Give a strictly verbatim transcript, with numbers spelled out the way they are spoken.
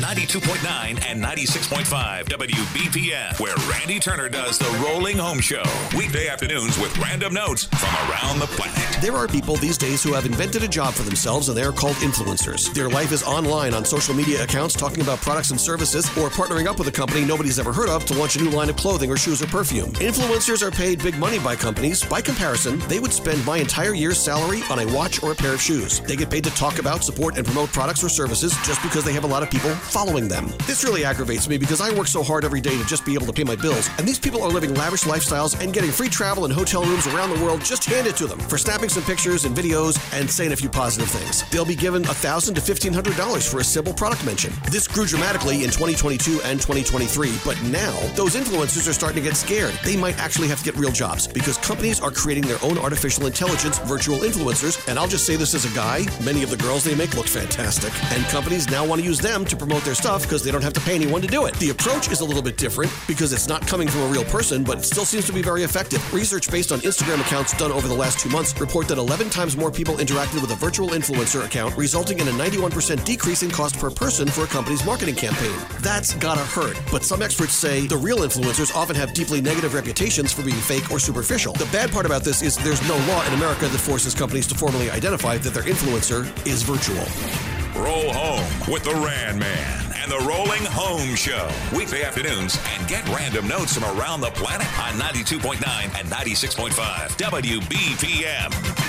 ninety-two point nine and ninety-six point five W B P M, where Randy Turner does the Rolling Home Show. Weekday afternoons with random notes from around the planet. There are people these days who have invented a job for themselves, and they are called influencers. Their life is online on social media accounts talking about products and services, or partnering up with a company nobody's ever heard of to launch a new line of clothing or shoes or perfume. Influencers are paid big money by companies. By comparison, they would spend my entire year's salary on a watch or a pair of shoes. They get paid to talk about, support, and promote products or services just because they have a lot of people following them. This really aggravates me because I work so hard every day to just be able to pay my bills, and these people are living lavish lifestyles and getting free travel and hotel rooms around the world just handed to them for snapping some pictures and videos and saying a few positive things. They'll be given one thousand dollars to fifteen hundred dollars for a simple product mention. This grew dramatically in twenty twenty-two and twenty twenty-three, but now those influencers are starting to get scared. They might actually have to get real jobs because companies are creating their own artificial intelligence virtual influencers, and I'll just say this as a guy, many of the girls they make look fantastic, and companies now want to use them to promote their stuff because they don't have to pay anyone to do it. The approach is a little bit different because it's not coming from a real person, but it still seems to be very effective. Research based on Instagram accounts done over the last two months report that eleven times more people interacted with a virtual influencer account, resulting in a ninety-one percent decrease in cost per person for a company's marketing campaign. That's gotta hurt, but some experts say the real influencers often have deeply negative reputations for being fake or superficial. The bad part about this is there's no law in America that forces companies to formally identify that their influencer is virtual. Roll home with the Rand Man and the Rolling Home Show. Weekday afternoons, and get random notes from around the planet on ninety-two point nine and ninety-six point five W B P M.